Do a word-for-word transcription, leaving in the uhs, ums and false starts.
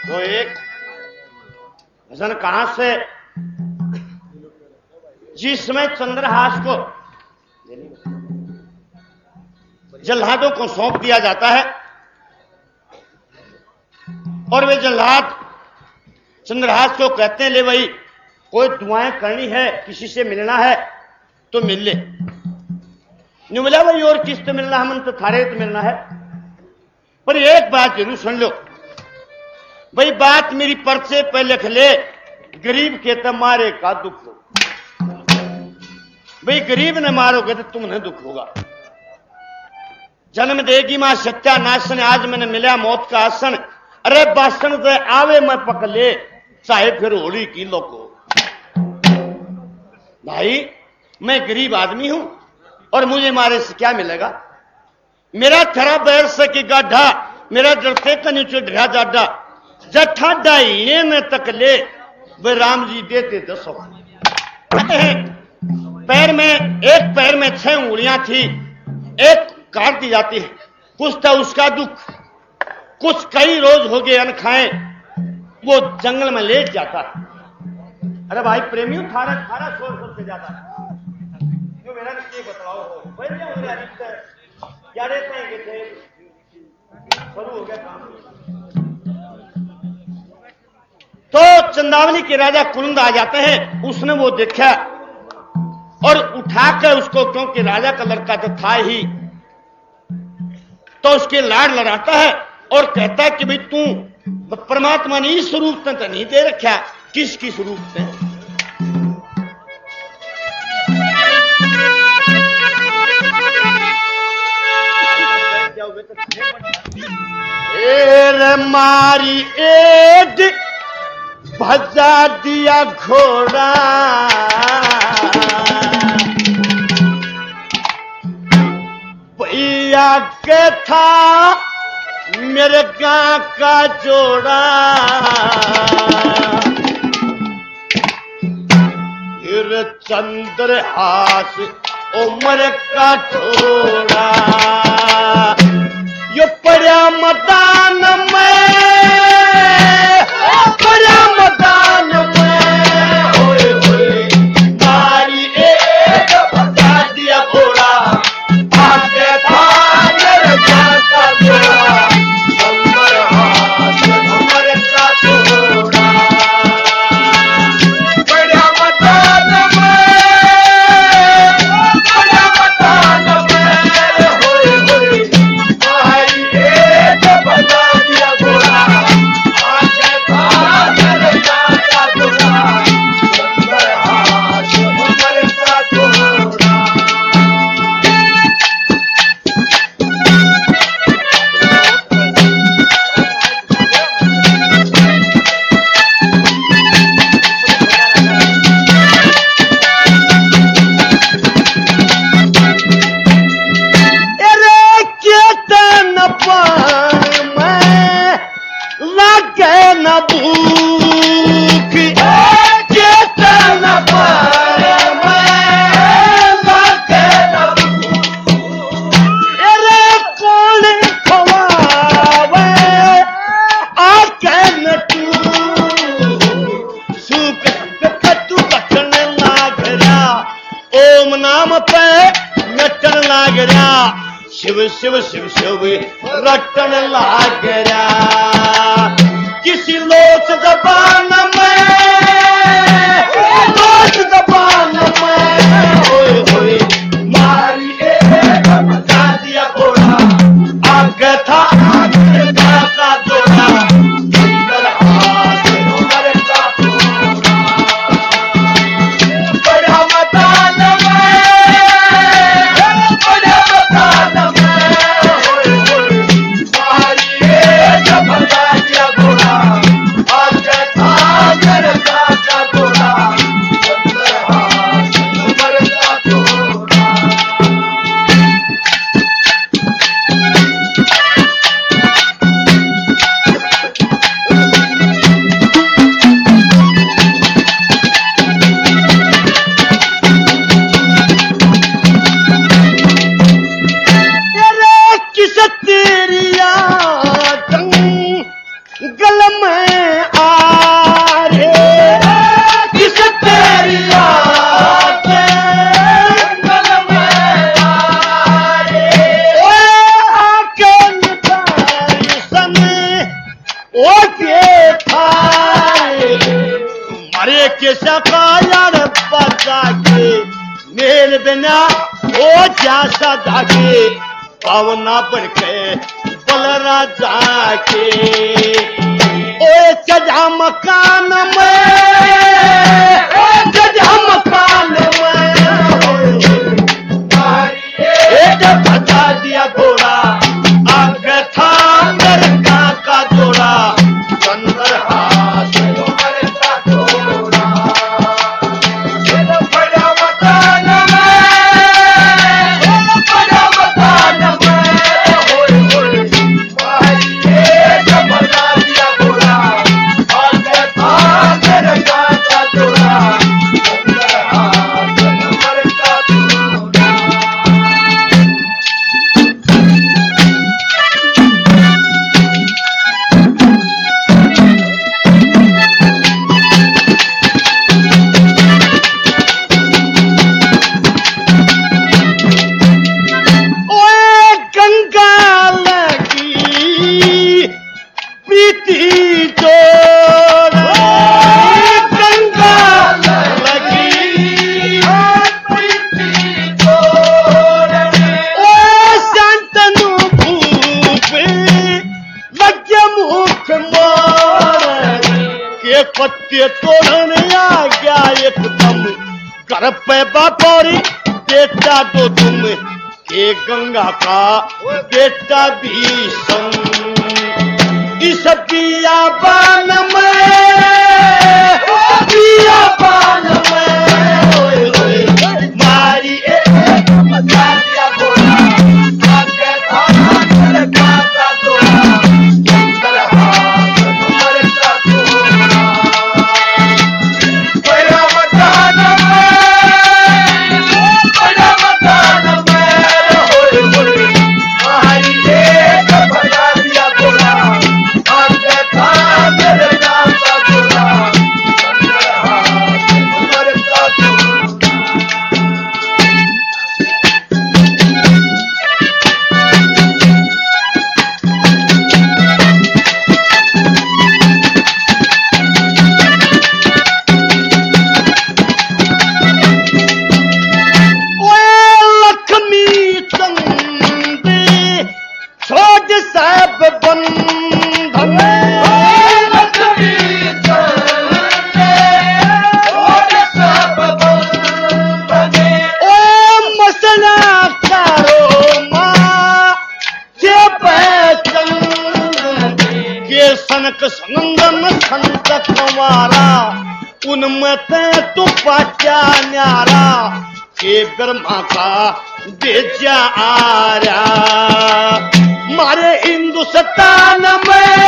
तो एक भजन कहां से, जिसमें चंद्रहास को जल्लादों को सौंप दिया जाता है और वे जल्लाद चंद्रहास को कहते हैं, ले भाई कोई दुआएं करनी है, किसी से मिलना है तो मिल ले। नहीं मिला भाई और किस से मिलना, हम तो थारे तो मिलना है, पर एक बात जरूर सुन लो भाई, बात मेरी पर्चे पे लिख ले, गरीब के तो मारे का दुख हो भाई, गरीब ने मारोगे तो तुम्हें दुख होगा। जन्म देगी मां सत्यानाशन, आज मैंने मिला मौत का आसन, अरे बासन से आवे मैं पक ले, चाहे फिर होली की लोको। भाई मैं गरीब आदमी हूं और मुझे मारे से क्या मिलेगा, मेरा थरा बैर से की गाढ़ा, मेरा डरते का नीचे ढरा जाडा, जठा ढाई में तक ले, वे राम जी देते दसो। पैर में, एक पैर में छह उंगलियां थी, एक काट दी जाती है, कुछ था उसका दुख, कुछ कई रोज हो गए अन खाए, वो जंगल में लेट जाता है। अरे भाई प्रेमियों, थारा थारा शोर सबसे ज्यादा जो मेरा नहीं बतलाओ हो क्या रहते हैं कि शुरू हो गया काम। तो चंदावली के राजा कुरुंद आ जाते हैं, उसने वो देखा और उठाकर उसको, क्योंकि राजा का लड़का तो था ही, तो उसके लाड़ लड़ाता है और कहता है कि भाई तू परमात्मा ने इस रूप में तो नहीं दे रखा, किस किस रूप में। एर मारी एड भजा दिया घोड़ा, भैया के था मेरे गां का जोड़ा, फिर चंद्रहास उम्र का थोड़ा, यो पड़ा मैदान में, पड़ा मैदान में, होए होए मारी एक भगा दिया घोड़ा, आगे था मेरे गां का जोड़ा, चंद्रहास उम्र का थोड़ा, पड़ा मैदान में, पड़ा मैदान में, होए होए मारी एक भगा दिया घोड़ा, आगे था मेरे गां का जोड़ा, चंद्रहास उम्र का थोड़ा। अरे केतन पान में लागे न भूख, केतन पान में लागे न भूख, अरे कौन खवावे आके न तू, सुख कटू कटन लाग रहा, ओम नाम पे नटन लाग रहा, शिव शिव शिव शिव रटन लाग रहा, किसी लोच जबान में, लोच जबान में, होए होए मारी एक भगा दिया घोड़ा, आगे था आगे का जोड़ा, चंद्रहास उम्र का थोड़ा, बड़ा मैदान में, बड़ा मैदान में, होए होए मारी एक भगा दिया घोड़ा, आगे था मेरे गां का जोड़ा, चंद्रहास उम्र का थोड़ा। तेरे किस तेरी आदम गल में ओ के थाए मारे कैसा का यार बचा के मेल बिना ओ जैसा जाके पावना बढ़ के बलरा जाके ओ सजा मकान में ओ सजा मकान में एक बचा दिया घोड़ा आगे था लड़का का जोड़ा चंद्रहास उमर का जोड़ा बड़ा मकान पत्ते तोड़ने आ गया एकदम घर पे बापौरी बेटा दो तुम के गंगा का बेटा भीषण इस पिया बान में पिया बान में मारी एक मचाया घोड़ा आगे था लड़का का जोड़ा चंद्रहास उमर का जोड़ा संगम संत कुमारा उनमें तू पाचा न्यारा के ब्रह्मा का बेजा आ रहा मारे हिंदुस्तान में